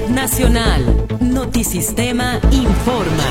Nacional. Notisistema informa.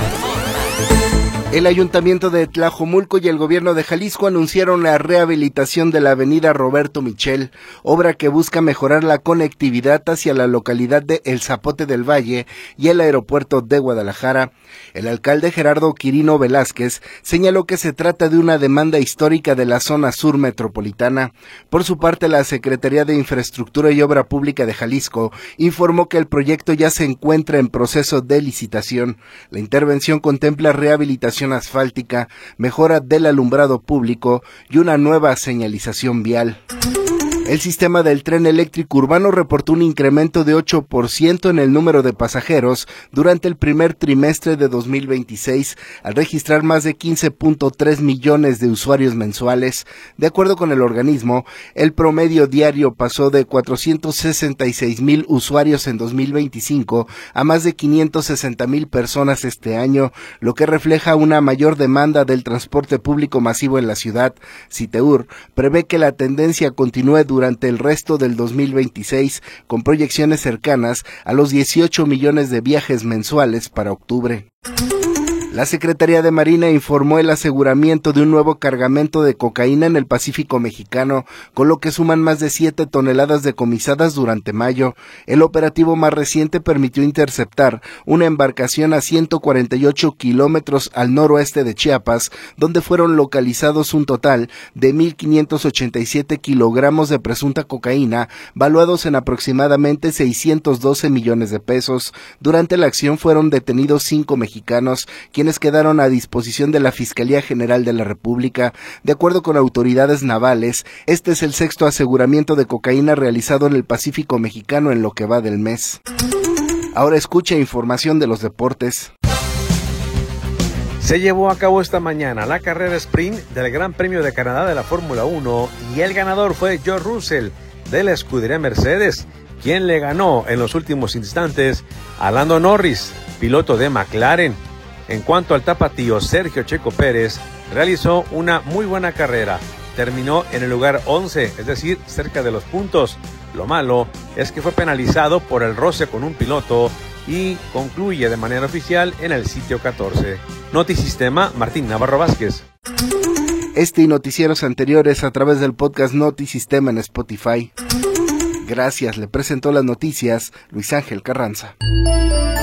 El Ayuntamiento de Tlajomulco y el Gobierno de Jalisco anunciaron la rehabilitación de la avenida Roberto Michel, obra que busca mejorar la conectividad hacia la localidad de El Zapote del Valle y el aeropuerto de Guadalajara. El alcalde Gerardo Quirino Velázquez señaló que se trata de una demanda histórica de la zona sur metropolitana. Por su parte, la Secretaría de Infraestructura y Obra Pública de Jalisco informó que el proyecto ya se encuentra en proceso de licitación. La intervención contempla rehabilitación asfáltica, mejora del alumbrado público y una nueva señalización vial. El sistema del tren eléctrico urbano reportó un incremento de 8% en el número de pasajeros durante el primer trimestre de 2026, al registrar más de 15.3 millones de usuarios mensuales. De acuerdo con el organismo, el promedio diario pasó de 466,000 usuarios en 2025 a más de 560,000 personas este año, lo que refleja una mayor demanda del transporte público masivo en la ciudad. Citeur prevé que la tendencia continúe durante el resto del 2026, con proyecciones cercanas a los 18 millones de viajes mensuales para octubre. La Secretaría de Marina informó el aseguramiento de un nuevo cargamento de cocaína en el Pacífico mexicano, con lo que suman más de 7 toneladas decomisadas durante mayo. El operativo más reciente permitió interceptar una embarcación a 148 kilómetros al noroeste de Chiapas, donde fueron localizados un total de 1,587 kilogramos de presunta cocaína, valuados en aproximadamente 612 millones de pesos. Durante la acción fueron detenidos 5 mexicanos, quienes quedaron a disposición de la Fiscalía General de la República. De acuerdo con autoridades navales, este es el sexto aseguramiento de cocaína realizado en el Pacífico mexicano en lo que va del mes. Ahora escucha información de los deportes. Se llevó a cabo esta mañana la carrera sprint del Gran Premio de Canadá de la Fórmula 1 y el ganador fue George Russell de la escudería Mercedes, quien le ganó en los últimos instantes a Lando Norris, piloto de McLaren. En cuanto al tapatío, Sergio Checo Pérez realizó una muy buena carrera. Terminó en el lugar 11, es decir, cerca de los puntos. Lo malo es que fue penalizado por el roce con un piloto y concluye de manera oficial en el sitio 14. Notisistema, Martín Navarro Vázquez. Este y noticieros anteriores a través del podcast Notisistema en Spotify. Gracias, le presentó las noticias Luis Ángel Carranza.